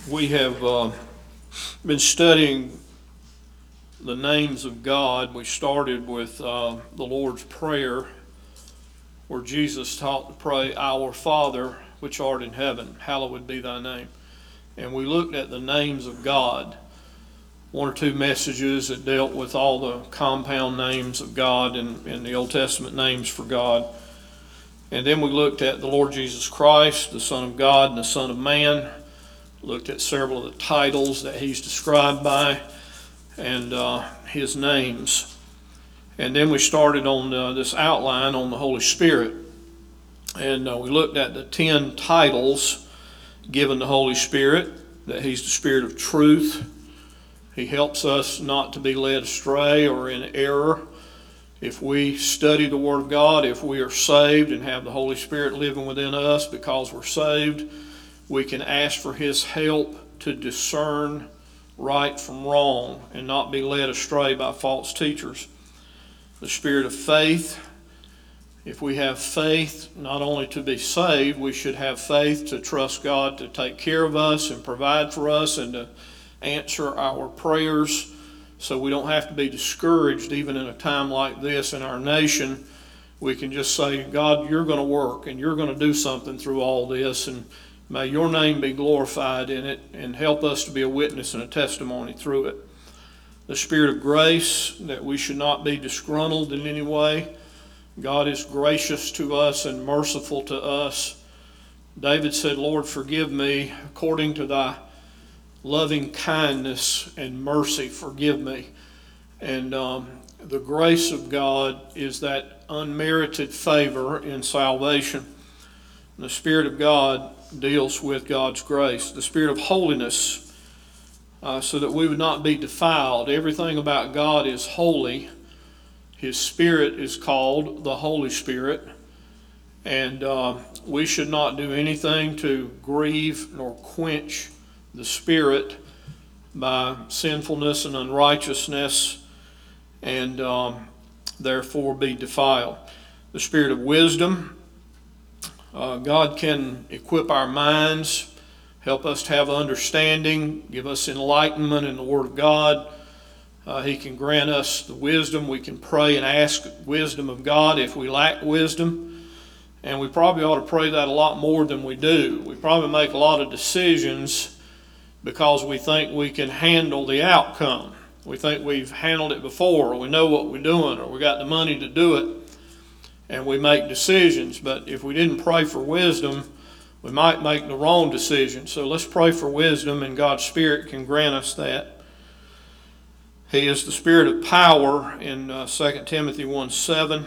We have been studying the names of God. We started with the Lord's Prayer, where Jesus taught to pray, Our Father, which art in heaven, hallowed be thy name. And we looked at the names of God. One or two messages that dealt with all the compound names of God and the Old Testament names for God. And then we looked at the Lord Jesus Christ, the Son of God and the Son of Man. Looked at several of the titles that he's described by and his names. And then we started on this outline on the Holy Spirit. And we looked at the 10 titles given the Holy Spirit, that he's the Spirit of truth. He helps us not to be led astray or in error. If we study the Word of God, if we are saved and have the Holy Spirit living within us because we're saved, we can ask for His help to discern right from wrong and not be led astray by false teachers. The Spirit of faith. If we have faith not only to be saved, we should have faith to trust God to take care of us and provide for us and to answer our prayers, so we don't have to be discouraged even in a time like this in our nation. We can just say, God, you're going to work and you're going to do something through all this, and may your name be glorified in it, and help us to be a witness and a testimony through it. The Spirit of grace, that we should not be disgruntled in any way. God is gracious to us and merciful to us. David said, Lord, forgive me according to thy loving kindness and mercy, forgive me. And the grace of God is that unmerited favor in salvation. And the Spirit of God deals with God's grace. The Spirit of holiness, so that we would not be defiled. Everything about God is holy. His Spirit is called the Holy Spirit. And we should not do anything to grieve nor quench the Spirit by sinfulness and unrighteousness, and therefore be defiled. The Spirit of wisdom. God can equip our minds, help us to have understanding, give us enlightenment in the Word of God. He can grant us the wisdom. We can pray and ask wisdom of God if we lack wisdom. And we probably ought to pray that a lot more than we do. We probably make a lot of decisions because we think we can handle the outcome. We think we've handled it before, or we know what we're doing, or we got the money to do it, and we make decisions. But if we didn't pray for wisdom, we might make the wrong decision. So let's pray for wisdom, and God's Spirit can grant us that. He is the Spirit of power in 2 Timothy 1:7.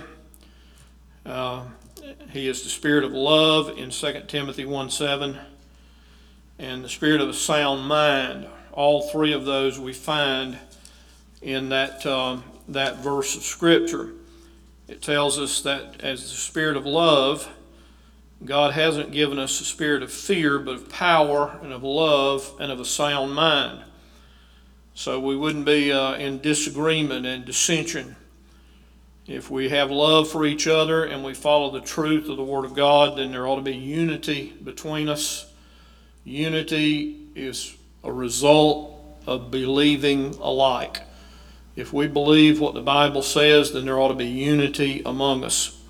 He is the Spirit of love in 2 Timothy 1:7. And the Spirit of a sound mind. All three of those we find in that verse of Scripture. It tells us that as the Spirit of love, God hasn't given us a spirit of fear, but of power and of love and of a sound mind. So we wouldn't be in disagreement and dissension. If we have love for each other and we follow the truth of the Word of God, then there ought to be unity between us. Unity is a result of believing alike. If we believe what the Bible says, then there ought to be unity among us.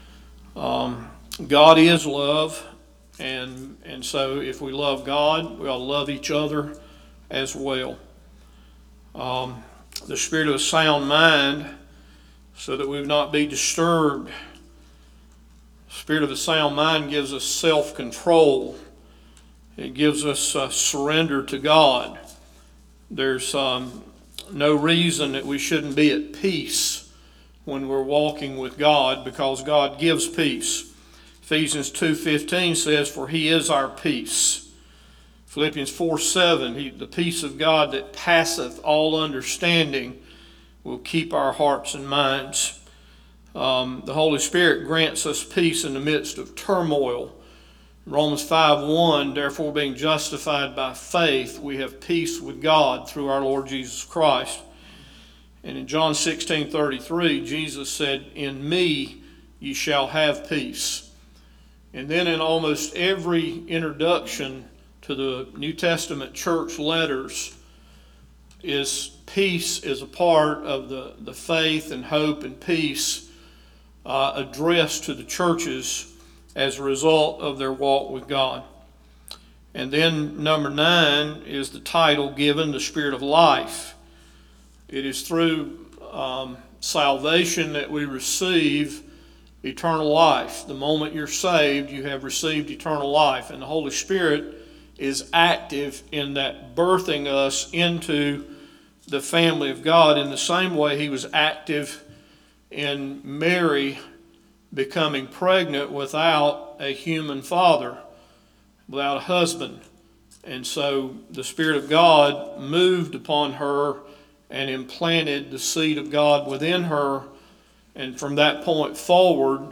God is love, and so if we love God, we ought to love each other as well. The Spirit of a sound mind, so that we would not be disturbed. The Spirit of a sound mind gives us self-control. It gives us surrender to God. There's no reason that we shouldn't be at peace when we're walking with God, because God gives peace. Ephesians 2:15 says, For He is our peace. Philippians 4:7, the peace of God that passeth all understanding will keep our hearts and minds. The Holy Spirit grants us peace in the midst of turmoil. Romans 5:1, therefore being justified by faith, we have peace with God through our Lord Jesus Christ. And in John 16:33, Jesus said, In me ye shall have peace. And then in almost every introduction to the New Testament church letters is peace is a part of the faith and hope and peace addressed to the churches as a result of their walk with God. And then number 9 is the title given, the Spirit of Life. It is through salvation that we receive eternal life. The moment you're saved, you have received eternal life. And the Holy Spirit is active in that birthing us into the family of God in the same way He was active in Mary becoming pregnant without a human father, without a husband. And so the Spirit of God moved upon her and implanted the seed of God within her. And from that point forward,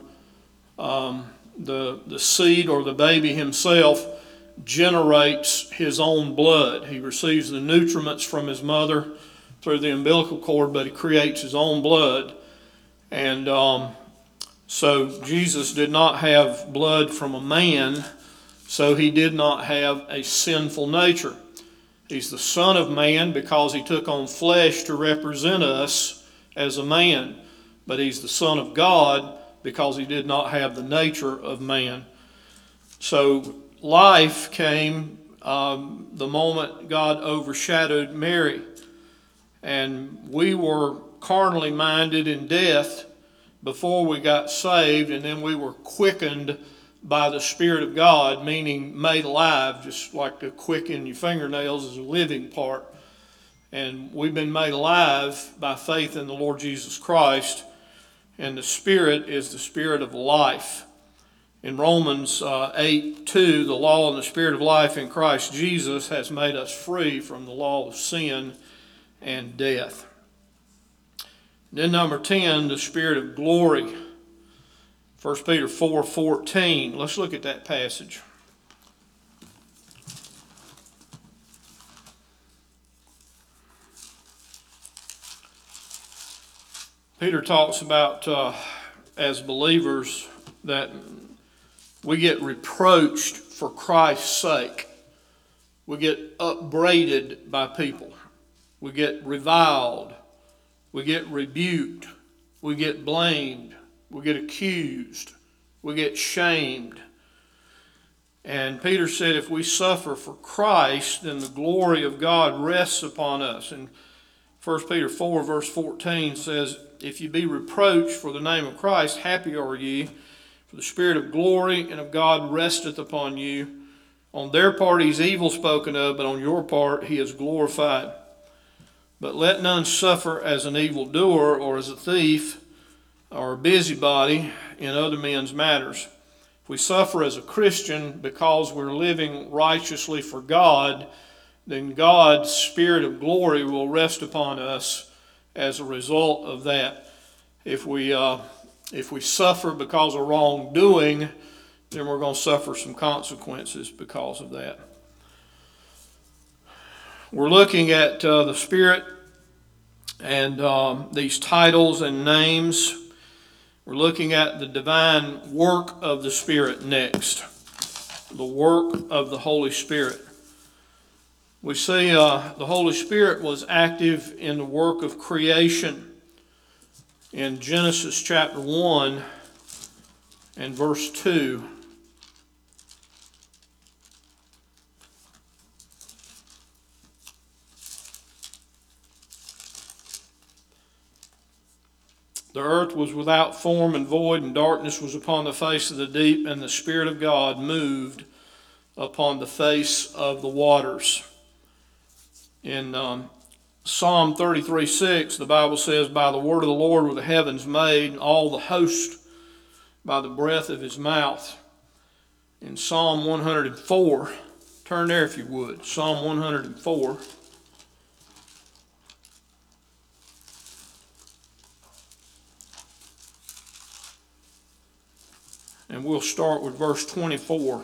the seed or the baby himself generates his own blood. He receives the nutriments from his mother through the umbilical cord, but he creates his own blood. And so Jesus did not have blood from a man, so he did not have a sinful nature. He's the Son of Man because he took on flesh to represent us as a man. But he's the Son of God because he did not have the nature of man. So life came the moment God overshadowed Mary. And we were carnally minded in death before we got saved, and then we were quickened by the Spirit of God, meaning made alive, just like to quicken your fingernails is a living part. And we've been made alive by faith in the Lord Jesus Christ, and the Spirit is the Spirit of life. In Romans 8:2, the law and the Spirit of life in Christ Jesus has made us free from the law of sin and death. Then number 10, the Spirit of glory. 1 Peter 4:14. Let's look at that passage. Peter talks about, as believers, that we get reproached for Christ's sake. We get upbraided by people. We get reviled. We get rebuked. We get blamed. We get accused. We get shamed. And Peter said if we suffer for Christ, then the glory of God rests upon us. And 1 Peter 4 verse 14 says, if you be reproached for the name of Christ, happy are ye, for the Spirit of glory and of God resteth upon you. On their part he is evil spoken of, but on your part he is glorified. But let none suffer as an evildoer or as a thief or a busybody in other men's matters. If we suffer as a Christian because we're living righteously for God, then God's Spirit of glory will rest upon us as a result of that. If we suffer because of wrongdoing, then we're going to suffer some consequences because of that. We're looking at the Spirit and these titles and names. We're looking at the divine work of the Spirit next. The work of the Holy Spirit. We see the Holy Spirit was active in the work of creation. In Genesis chapter 1 and verse 2. The earth was without form and void, and darkness was upon the face of the deep, and the Spirit of God moved upon the face of the waters. In Psalm 33:6, the Bible says, by the word of the Lord were the heavens made, and all the host by the breath of his mouth. In Psalm 104, turn there if you would, Psalm 104. And we'll start with verse 24.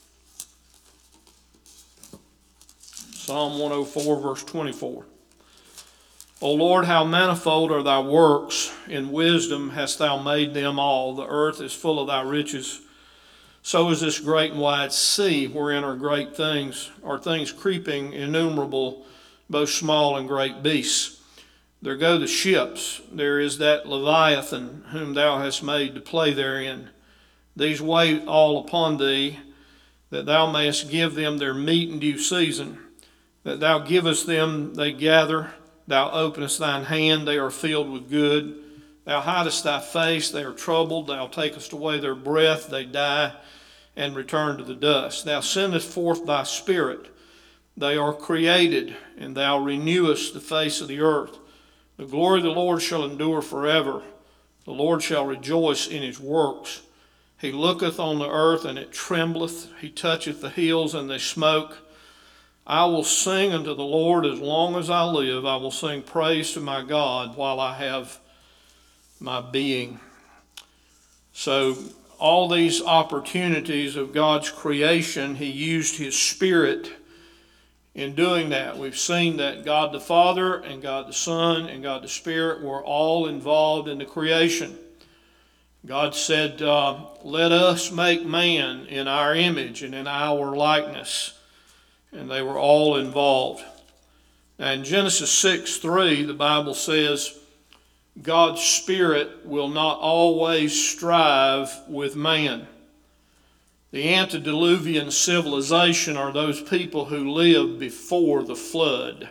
Psalm 104, verse 24. O Lord, how manifold are thy works. In wisdom hast thou made them all. The earth is full of thy riches. So is this great and wide sea, wherein are things creeping innumerable, both small and great beasts. There go the ships, there is that Leviathan, whom thou hast made to play therein. These wait all upon thee, that thou mayest give them their meat in due season. That thou givest them, they gather. Thou openest thine hand, they are filled with good. Thou hidest thy face, they are troubled. Thou takest away their breath, they die and return to the dust. Thou sendest forth thy spirit, they are created, and thou renewest the face of the earth. The glory of the Lord shall endure forever. The Lord shall rejoice in his works. He looketh on the earth, and it trembleth. He toucheth the hills, and they smoke. I will sing unto the Lord as long as I live. I will sing praise to my God while I have my being. So all these opportunities of God's creation, he used his Spirit in doing that. We've seen that God the Father and God the Son and God the Spirit were all involved in the creation. God said, let us make man in our image and in our likeness. And they were all involved. And in Genesis 6:3, the Bible says, God's Spirit will not always strive with man. The antediluvian civilization are those people who lived before the flood.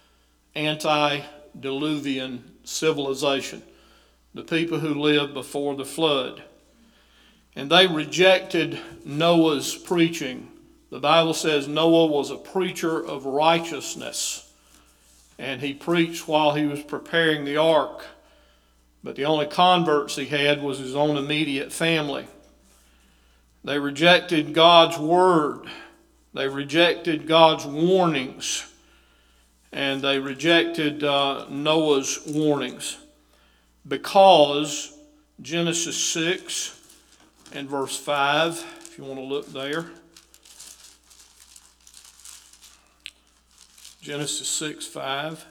Antediluvian civilization. The people who lived before the flood. And they rejected Noah's preaching. The Bible says Noah was a preacher of righteousness. And he preached while he was preparing the ark. But the only converts he had was his own immediate family. They rejected God's word. They rejected God's warnings. And they rejected Noah's warnings. Because Genesis 6 and verse 5, if you want to look there. Genesis 6:5.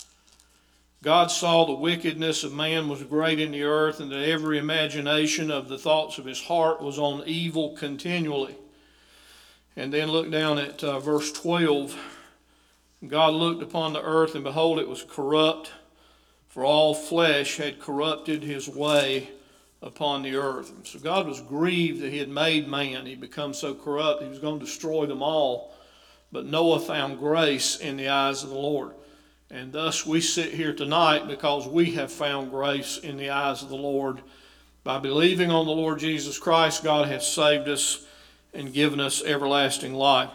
God saw the wickedness of man was great in the earth, and that every imagination of the thoughts of his heart was on evil continually. And then look down at verse 12. God looked upon the earth, and behold, it was corrupt, for all flesh had corrupted his way upon the earth. And so God was grieved that he had made man. He become so corrupt, he was going to destroy them all. But Noah found grace in the eyes of the Lord. And thus we sit here tonight because we have found grace in the eyes of the Lord. By believing on the Lord Jesus Christ, God has saved us and given us everlasting life.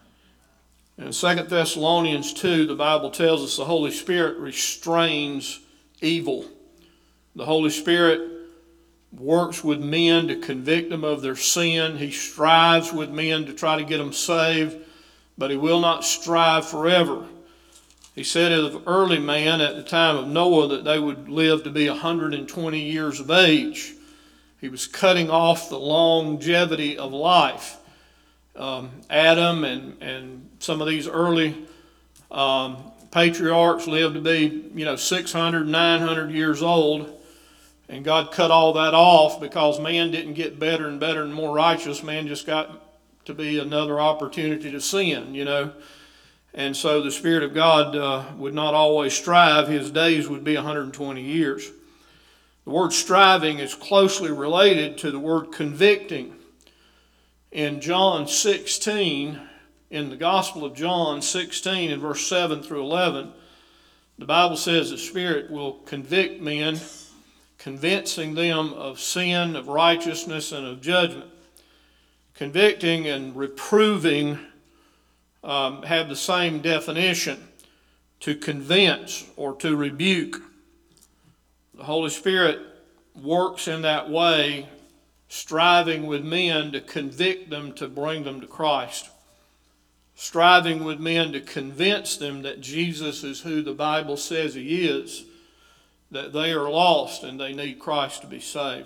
In 2 Thessalonians 2, the Bible tells us the Holy Spirit restrains evil. The Holy Spirit works with men to convict them of their sin. He strives with men to try to get them saved, but he will not strive forever. He said of early man at the time of Noah that they would live to be 120 years of age. He was cutting off the longevity of life. Adam and some of these early patriarchs lived to be 600, 900 years old. And God cut all that off because man didn't get better and better and more righteous. Man just got to be another opportunity to sin, And so the Spirit of God would not always strive. His days would be 120 years. The word striving is closely related to the word convicting. In John 16, in the Gospel of John 16 in verse 7 through 11, the Bible says the Spirit will convict men, convincing them of sin, of righteousness, and of judgment. Convicting and reproving have the same definition: to convince or to rebuke. The Holy Spirit works in that way, striving with men to convict them, to bring them to Christ. Striving with men to convince them that Jesus is who the Bible says he is, that they are lost and they need Christ to be saved.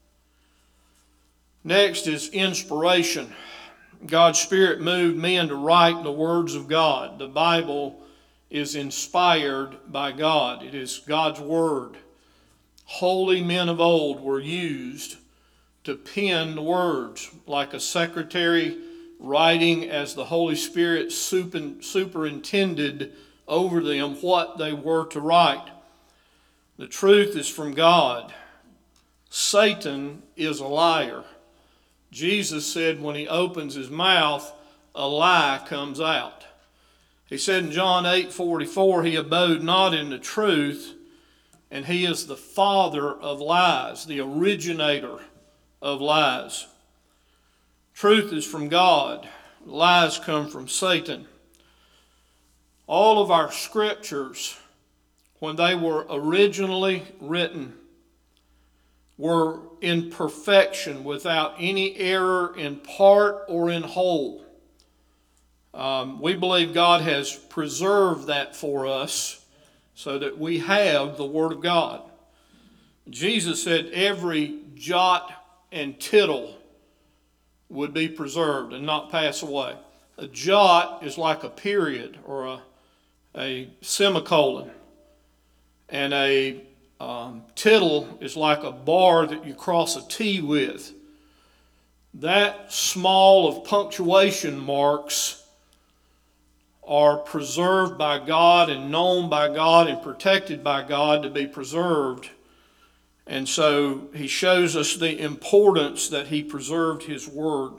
Next is inspiration. God's Spirit moved men to write the words of God. The Bible is inspired by God. It is God's Word. Holy men of old were used to pen the words, like a secretary writing as the Holy Spirit superintended over them what they were to write. The truth is from God. Satan is a liar. Jesus said when he opens his mouth, a lie comes out. He said in John 8:44, he abode not in the truth, and he is the father of lies, the originator of lies. Truth is from God. Lies come from Satan. All of our scriptures, when they were originally written, were in perfection, without any error in part or in whole. We believe God has preserved that for us so that we have the Word of God. Jesus said every jot and tittle would be preserved and not pass away. A jot is like a period or a semicolon, and a tittle is like a bar that you cross a T with. That small of punctuation marks are preserved by God and known by God and protected by God to be preserved. And so he shows us the importance that he preserved his word.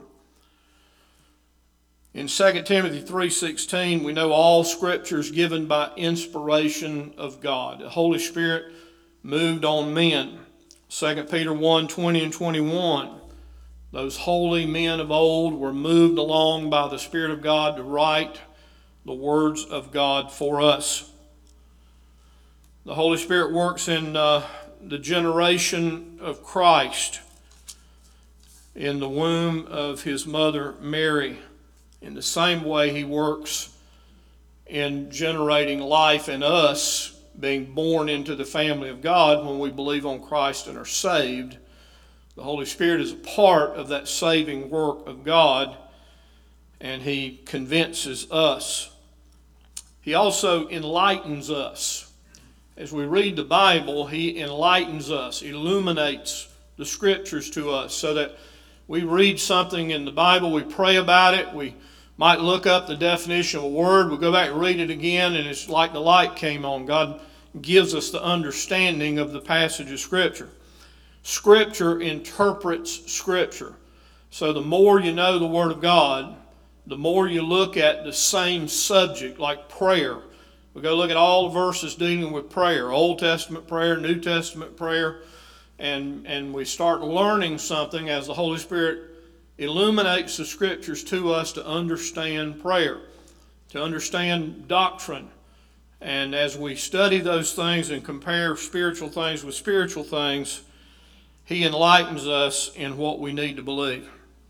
In 2 Timothy 3:16, we know all scripture is given by inspiration of God. The Holy Spirit moved on men. 2 Peter 1:20 and 21. Those holy men of old were moved along by the Spirit of God to write the words of God for us. The Holy Spirit works in the generation of Christ in the womb of his mother Mary. In the same way he works in generating life in us, being born into the family of God when we believe on Christ and are saved. The Holy Spirit is a part of that saving work of God, and he convinces us. He also enlightens us. As we read the Bible, he enlightens us, illuminates the scriptures to us, so that we read something in the Bible, we pray about it, we might look up the definition of a word, we go back and read it again, and it's like the light came on. God gives us the understanding of the passage of Scripture. Scripture interprets Scripture. So the more you know the Word of God, the more you look at the same subject, like prayer. We go look at all the verses dealing with prayer, Old Testament prayer, New Testament prayer, and we start learning something as the Holy Spirit illuminates the Scriptures to us to understand prayer, to understand doctrine. And as we study those things and compare spiritual things with spiritual things, he enlightens us in what we need to believe.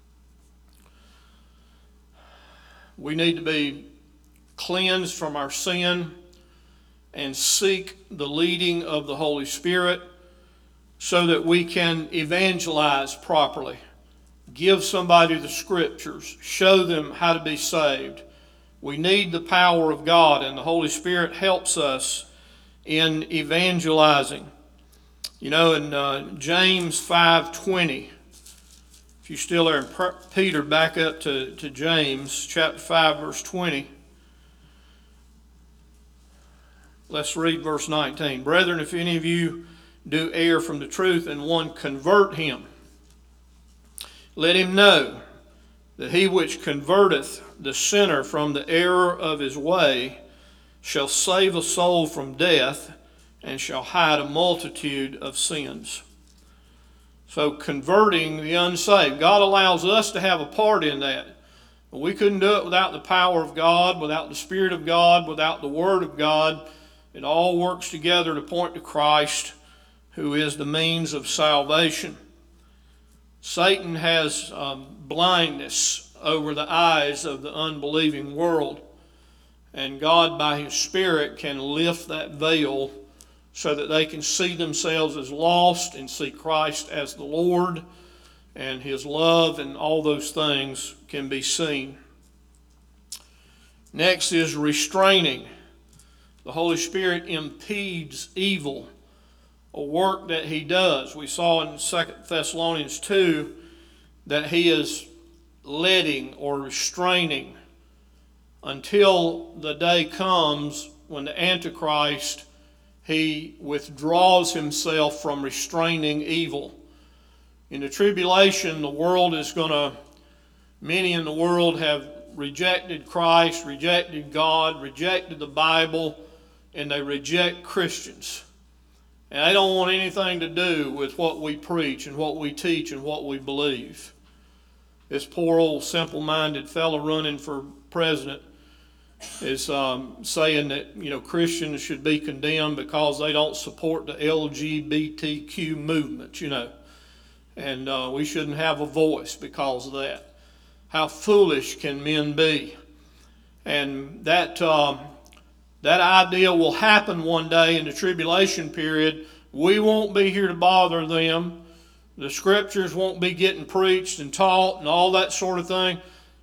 We need to be cleansed from our sin and seek the leading of the Holy Spirit so that we can evangelize properly, give somebody the Scriptures, show them how to be saved. We need the power of God, and the Holy Spirit helps us in evangelizing. You know, in James 5:20, if you're still there in Peter, back up to James chapter 5, verse 20. Let's read verse 19. Brethren, if any of you do err from the truth and one convert him, let him know that he which converteth the sinner from the error of his way shall save a soul from death and shall hide a multitude of sins. So converting the unsaved, God allows us to have a part in that. We couldn't do it without the power of God, without the Spirit of God, without the Word of God. It all works together to point to Christ, who is the means of salvation. Satan has blindness over the eyes of the unbelieving world, and God, by his Spirit, can lift that veil so that they can see themselves as lost and see Christ as the Lord, and his love and all those things can be seen. Next is restraining. The Holy Spirit impedes evil a work that he does. We saw in 2 Thessalonians 2 that he is letting or restraining until the day comes when the Antichrist, he withdraws himself from restraining evil. In the tribulation, the world is many in the world have rejected Christ, rejected God, rejected the Bible, and they reject Christians. And they don't want anything to do with what we preach and what we teach and what we believe. This poor old simple-minded fellow running for president is saying that Christians should be condemned because they don't support the LGBTQ movement, and we shouldn't have a voice because of that. How foolish can men be? And that idea will happen one day in the tribulation period. We won't be here to bother them. The scriptures won't be getting preached and taught and all that sort of thing.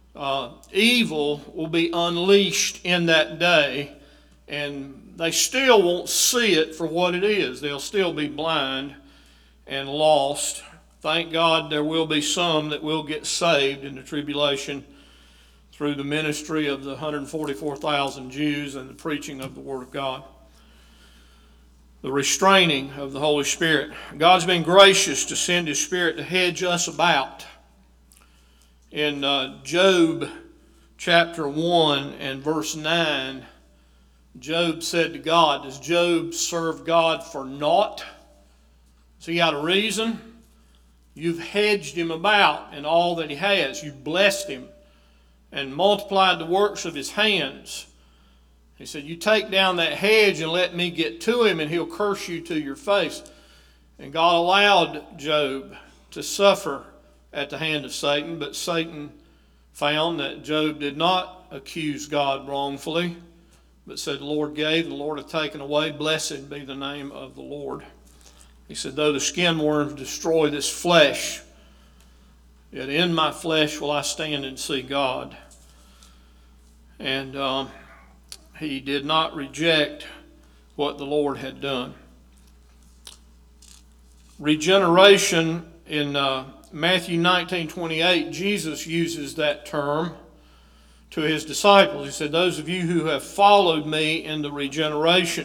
Evil will be unleashed in that day, and they still won't see it for what it is. They'll still be blind and lost. Thank God there will be some that will get saved in the tribulation through the ministry of the 144,000 Jews and the preaching of the Word of God. The restraining of the Holy Spirit. God's been gracious to send His Spirit to hedge us about. In Job chapter 1 and verse 9, Job said to God, does Job serve God for naught? Has he got a reason? You've hedged him about in all that he has. You've blessed him and multiplied the works of his hands. He said, you take down that hedge and let me get to him, and he'll curse you to your face. And God allowed Job to suffer at the hand of Satan, but Satan found that Job did not accuse God wrongfully, but said, the Lord gave, the Lord hath taken away, blessed be the name of the Lord. He said, though the skin worms destroy this flesh, yet in my flesh will I stand and see God. And he did not reject what the Lord had done. Regeneration in Matthew 19:28, Jesus uses that term to his disciples. He said, those of you who have followed me in the regeneration.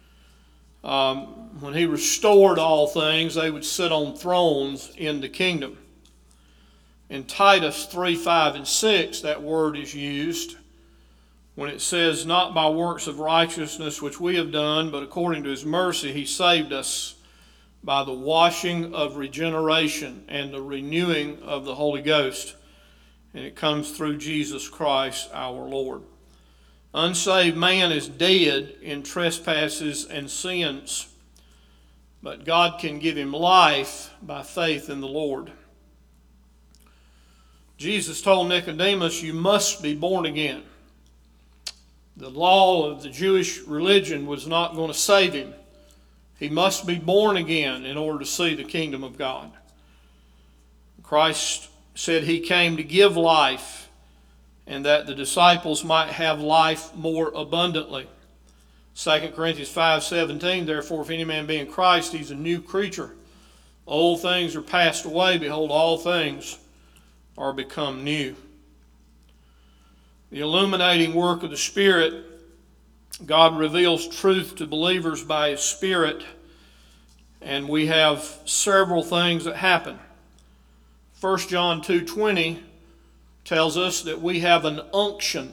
When he restored all things, they would sit on thrones in the kingdom. In Titus 3, 5, and 6, that word is used when it says, not by works of righteousness which we have done, but according to his mercy he saved us by the washing of regeneration and the renewing of the Holy Ghost. And it comes through Jesus Christ our Lord. Unsaved man is dead in trespasses and sins, but God can give him life by faith in the Lord. Jesus told Nicodemus, you must be born again. The law of the Jewish religion was not going to save him. He must be born again in order to see the kingdom of God. Christ said he came to give life, and that the disciples might have life more abundantly. 2 Corinthians 5:17, therefore if any man be in Christ, he's a new creature. Old things are passed away, behold, all things are become new. The illuminating work of the Spirit. God reveals truth to believers by His Spirit, and we have several things that happen. 1 John 2:20 tells us that we have an unction.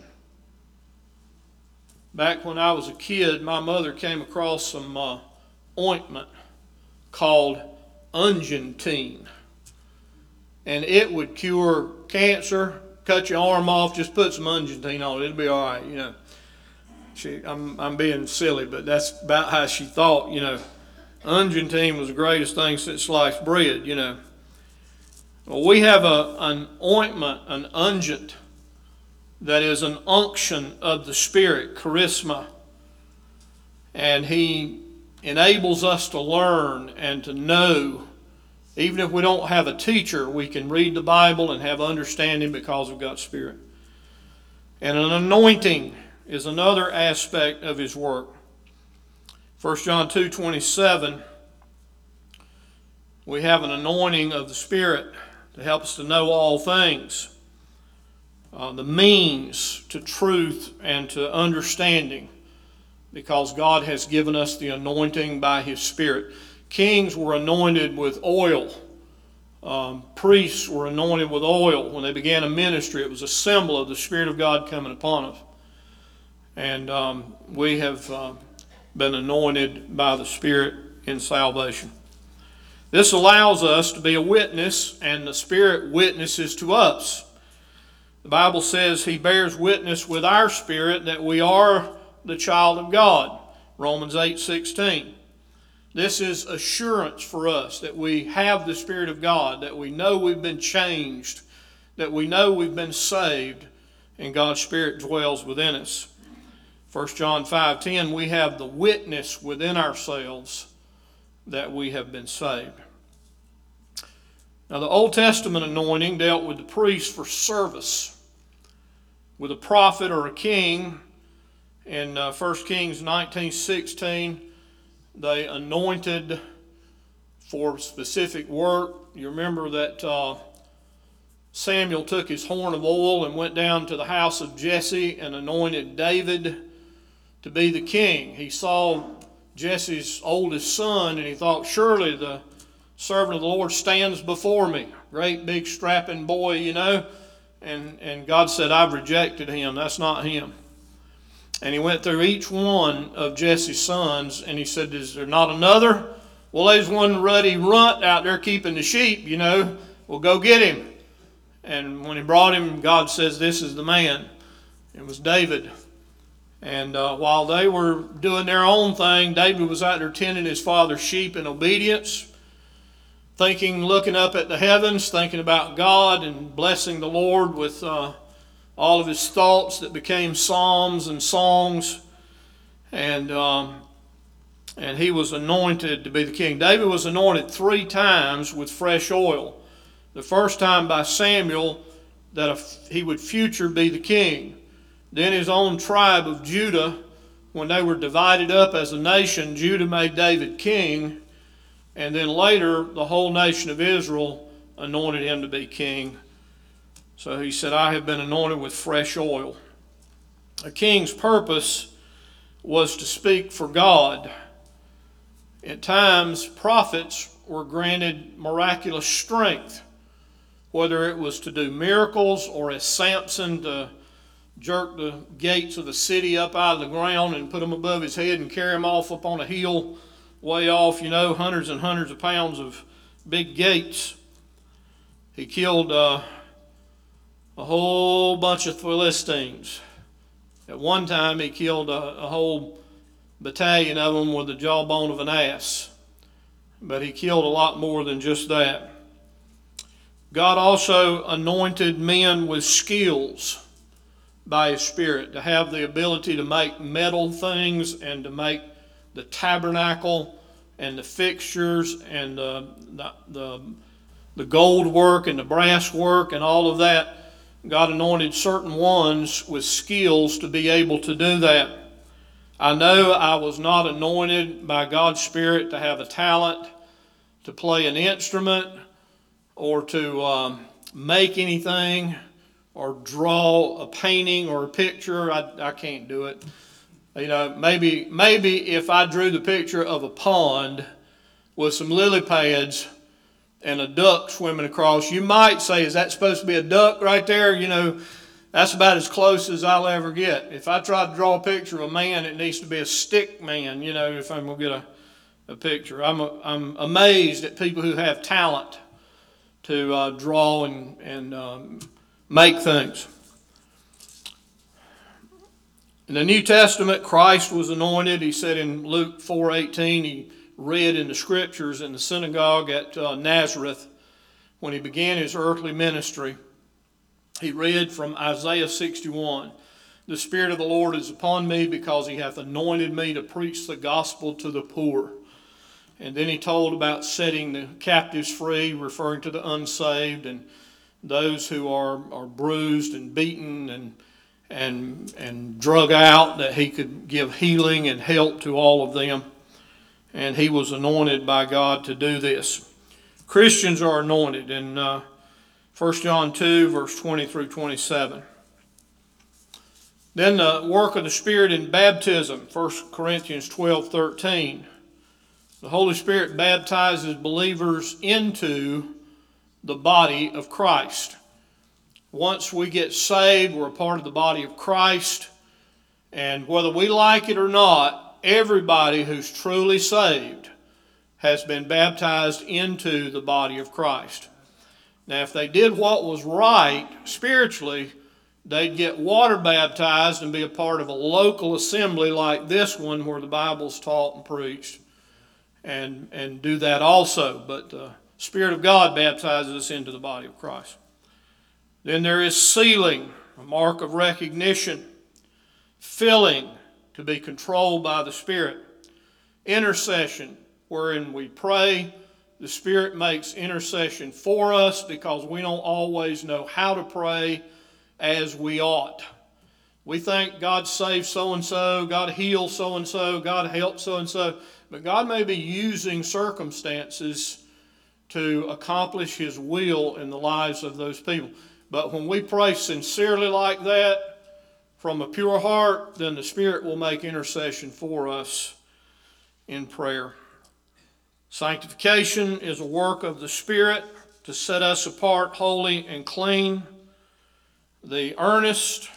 Back when I was a kid, my mother came across some ointment called Ungentine, and it would cure cancer. Cut your arm off, just put some Ungentine on it. It'll be all right, I'm being silly, but that's about how she thought, Ungentine was the greatest thing since sliced bread, Well, we have an ointment, an unguent, that is an unction of the Spirit, charisma. And He enables us to learn and to know. Even if we don't have a teacher, we can read the Bible and have understanding because of God's Spirit. And an anointing is another aspect of His work. 1 John 2:27 We have an anointing of the Spirit to help us to know all things, the means to truth and to understanding, because God has given us the anointing by His Spirit. Kings were anointed with oil. Priests were anointed with oil when they began a ministry. It was a symbol of the Spirit of God coming upon us. And we have been anointed by the Spirit in salvation. This allows us to be a witness, and the Spirit witnesses to us. The Bible says He bears witness with our spirit that we are the child of God. Romans 8:16. This is assurance for us that we have the Spirit of God, that we know we've been changed, that we know we've been saved, and God's Spirit dwells within us. 1 John 5:10, we have the witness within ourselves that we have been saved. Now, the Old Testament anointing dealt with the priest for service. With a prophet or a king, in 1 Kings 19:16, they anointed for specific work. You remember that Samuel took his horn of oil and went down to the house of Jesse and anointed David to be the king. He saw Jesse's oldest son, and he thought, surely the servant of the Lord stands before me. Great big strapping boy, you know. And God said, I've rejected him. That's not him. And he went through each one of Jesse's sons, and he said, is there not another? Well, there's one ruddy runt out there keeping the sheep, you know. Well, go get him. And when he brought him, God says, this is the man. It was David. And while they were doing their own thing, David was out there tending his father's sheep in obedience, thinking, looking up at the heavens, thinking about God and blessing the Lord with all of his thoughts that became psalms and songs. And he was anointed to be the king. David was anointed 3 times with fresh oil. The first time by Samuel that he would future be the king. Then his own tribe of Judah, when they were divided up as a nation, Judah made David king. And then later, the whole nation of Israel anointed him to be king. So he said, I have been anointed with fresh oil. A king's purpose was to speak for God. At times, prophets were granted miraculous strength, whether it was to do miracles or as Samson to jerk the gates of the city up out of the ground and put them above his head and carry them off up on a hill way off, you know, hundreds and hundreds of pounds of big gates. He killed a whole bunch of Philistines. At one time, he killed a whole battalion of them with the jawbone of an ass. But he killed a lot more than just that. God also anointed men with skills by His Spirit to have the ability to make metal things and to make the tabernacle and the fixtures and the gold work and the brass work and all of that. God anointed certain ones with skills to be able to do that. I know I was not anointed by God's Spirit to have a talent to play an instrument or to make anything or draw a painting or a picture. I can't do it. You know, maybe if I drew the picture of a pond with some lily pads and a duck swimming across, you might say, is that supposed to be a duck right there? You know, that's about as close as I'll ever get. If I try to draw a picture of a man, it needs to be a stick man, you know, if I'm going to get a picture. I'm amazed at people who have talent to draw and make things. In the New Testament, Christ was anointed. He said in Luke 4:18, he read in the Scriptures in the synagogue at Nazareth when he began his earthly ministry. He read from Isaiah 61. The Spirit of the Lord is upon me because He hath anointed me to preach the gospel to the poor. And then he told about setting the captives free, referring to the unsaved and those who are bruised and beaten and drug out, that he could give healing and help to all of them. And he was anointed by God to do this. Christians are anointed in 1 John 2, verse 20 through 27. Then the work of the Spirit in baptism, 1 Corinthians 12:13. The Holy Spirit baptizes believers into the body of Christ. Once we get saved, we're a part of the body of Christ. And whether we like it or not, everybody who's truly saved has been baptized into the body of Christ. Now, if they did what was right spiritually, they'd get water baptized and be a part of a local assembly like this one where the Bible's taught and preached, and do that also. But the Spirit of God baptizes us into the body of Christ. Then there is sealing, a mark of recognition. Filling, to be controlled by the Spirit. Intercession, wherein we pray. The Spirit makes intercession for us because we don't always know how to pray as we ought. We think God saves so-and-so, God heals so-and-so, God helps so-and-so, but God may be using circumstances to accomplish His will in the lives of those people. But when we pray sincerely like that, from a pure heart, then the Spirit will make intercession for us in prayer. Sanctification is a work of the Spirit to set us apart holy and clean. The earnest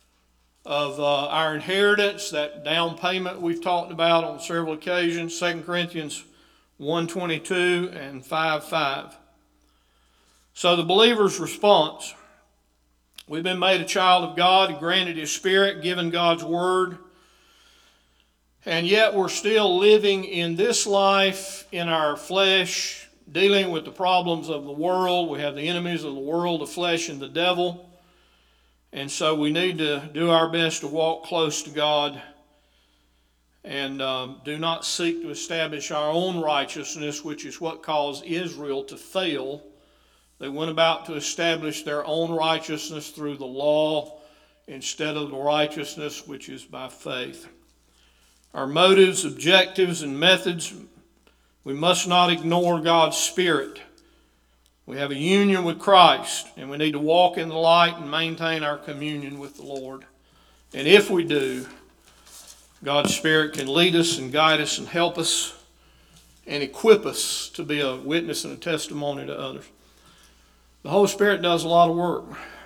of our inheritance, that down payment we've talked about on several occasions, 2 Corinthians 1:22 and 5:5. So the believer's response. We've been made a child of God, granted His Spirit, given God's Word, and yet we're still living in this life in our flesh, dealing with the problems of the world. We have the enemies of the world, the flesh and the devil, and so we need to do our best to walk close to God and do not seek to establish our own righteousness, which is what caused Israel to fail. They went about to establish their own righteousness through the law instead of the righteousness which is by faith. Our motives, objectives, and methods, we must not ignore God's Spirit. We have a union with Christ, and we need to walk in the light and maintain our communion with the Lord. And if we do, God's Spirit can lead us and guide us and help us and equip us to be a witness and a testimony to others. The Holy Spirit does a lot of work.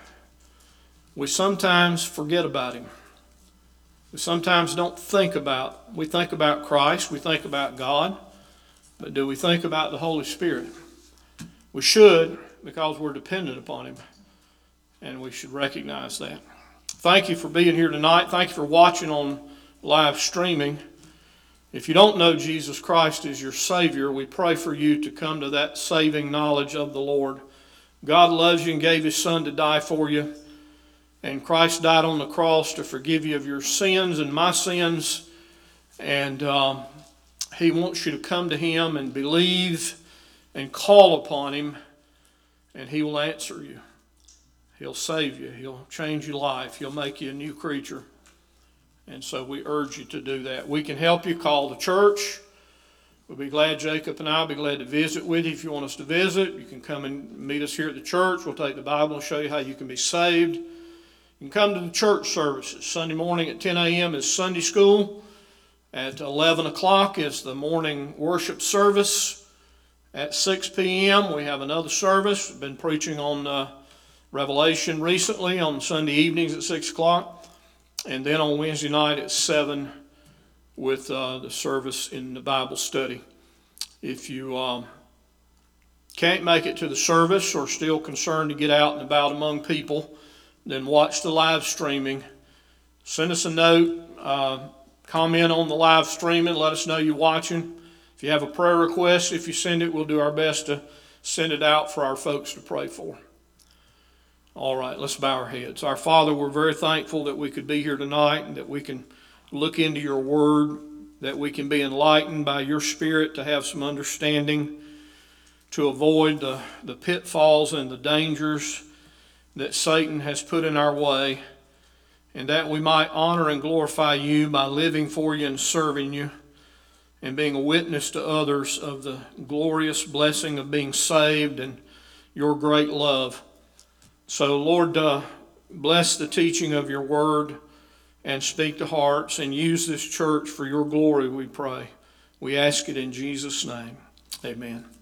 We sometimes forget about Him. We sometimes don't think about, we think about Christ, we think about God, but do we think about the Holy Spirit? We should, because we're dependent upon Him, and we should recognize that. Thank you for being here tonight. Thank you for watching on live streaming. If you don't know Jesus Christ as your Savior, we pray for you to come to that saving knowledge of the Lord. God loves you and gave His Son to die for you. And Christ died on the cross to forgive you of your sins and my sins. And He wants you to come to Him and believe and call upon Him. And He will answer you. He'll save you. He'll change your life. He'll make you a new creature. And so we urge you to do that. We can help you. Call the church. We'll be glad, Jacob and I will be glad to visit with you if you want us to visit. You can come and meet us here at the church. We'll take the Bible and show you how you can be saved. You can come to the church services. Sunday morning at 10 a.m. is Sunday school. At 11 o'clock is the morning worship service. At 6 p.m. we have another service. We've been preaching on Revelation recently on Sunday evenings at 6 o'clock. And then on Wednesday night at 7 with the service in the Bible study. If you can't make it to the service or still concerned to get out and about among people, then watch the live streaming. Send us a note, comment on the live streaming, let us know you're watching. If you have a prayer request, if you send it, we'll do our best to send it out for our folks to pray for. All right, let's bow our heads. Our Father, we're very thankful that we could be here tonight and that we can look into your word, that we can be enlightened by your Spirit to have some understanding, to avoid the pitfalls and the dangers that Satan has put in our way, and that we might honor and glorify you by living for you and serving you. and being a witness to others of the glorious blessing of being saved and your great love. So, Lord, bless the teaching of your word and speak to hearts and use this church for your glory, we pray. We ask it in Jesus' name. Amen.